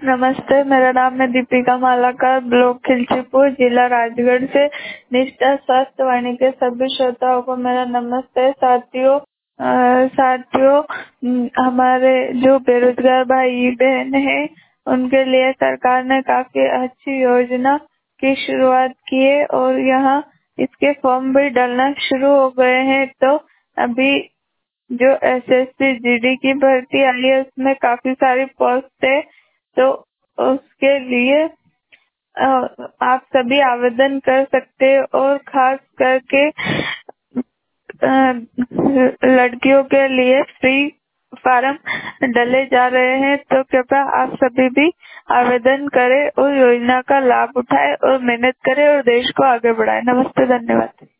नमस्ते, मेरा नाम है दीपिका मालाकार, ब्लॉक खिलचीपुर, जिला राजगढ़ से। निष्ठा स्वास्थ्य वाणी के सभी श्रोताओं को मेरा नमस्ते। साथियों, हमारे जो बेरोजगार भाई बहन हैं, उनके लिए सरकार ने काफी अच्छी योजना की शुरुआत की है और यहाँ इसके फॉर्म भी डलना शुरू हो गए हैं। तो अभी जो एसएससी जीडी की भर्ती आई है, उसमें काफी सारी पोस्ट है, तो उसके लिए आप सभी आवेदन कर सकते हैं और खास करके लड़कियों के लिए फ्री फार्म डले जा रहे हैं। तो कृपया आप सभी भी आवेदन करें और योजना का लाभ उठाएं और मेहनत करें और देश को आगे बढ़ाएं। नमस्ते, धन्यवाद।